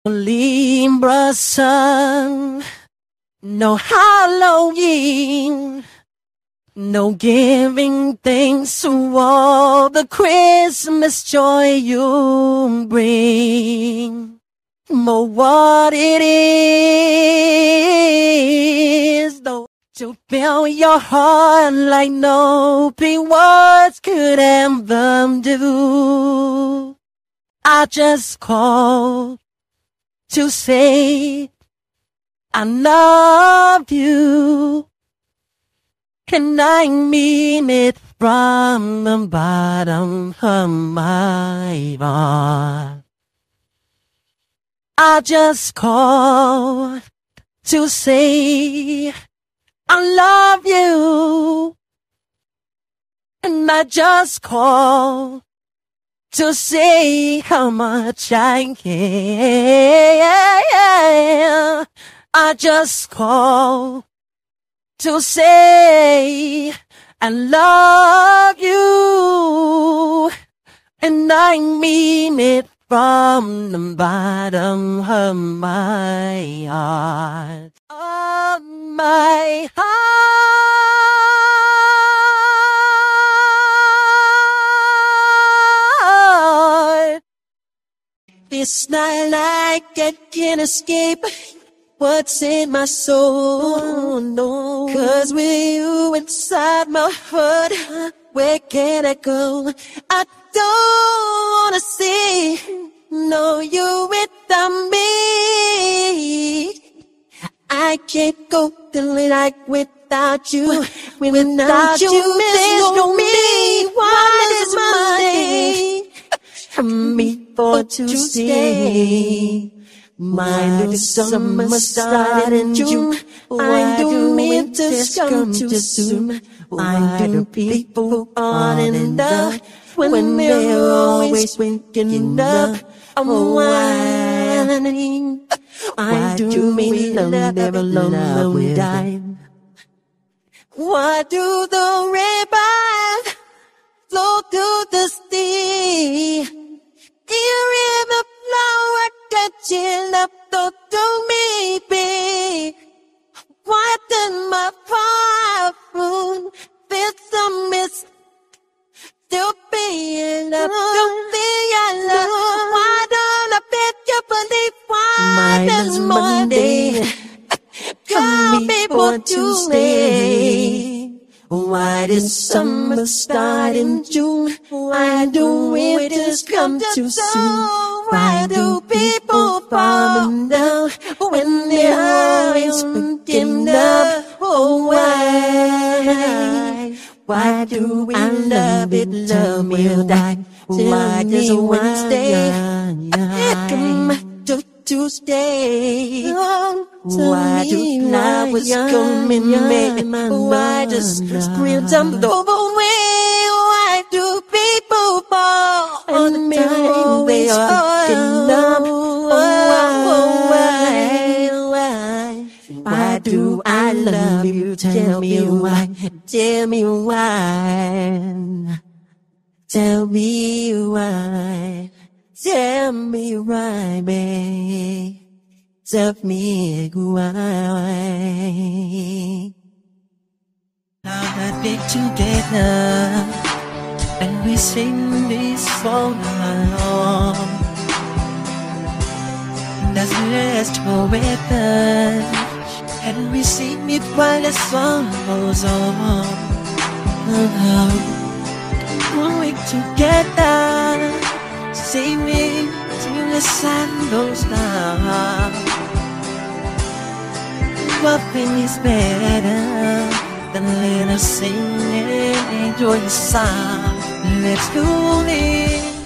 Libra sun, no Halloween, no giving thanks to all the Christmas joy you bring. But what it is, though, to fill your heart like no pretty words could ever do. I just called to say I love you, and I mean it from the bottom of my heart. I just called to say I love you, and I just called to say how much I care. I just call to say I love you, and I mean it from the bottom of my heart. Of my heart. This night I can't escape what's in my soul, no. 'Cause with you inside my heart, where can I go? I don't wanna see, no, you without me. I can't go through like without you. Without you, there's no me. Why is Monday me for Tuesday? My new summer started in June. Why do winters come too soon? Why do people fall in love when they're always waking up? Whining. Why do we love never love will die? Why do the rainbow flow through the sea? You river flower catching up to me, be. Why does my fire moon feel so mist? Still being up to be love. Why don't I bet you believe? Why does Monday come before Tuesday? Why does summer start in June? Why do winters come too soon? Why do people fall in love when they're always waking up? Oh, why? Why do we love it? Love will die. Why does Wednesday come to Tuesday? Why do flowers come in May? Why does spring tumble away? Why do people fall on me? They are waking up. Why do I love you? Tell me why. Tell me why. Tell me why. Tell me why, babe. Tell me why. Now that we're together and we sing this song along, that's last forever. And we sing it while the song goes on. We're together, singing till the sun goes down. Nothing is better than let us sing and enjoy the sound. Let's go in.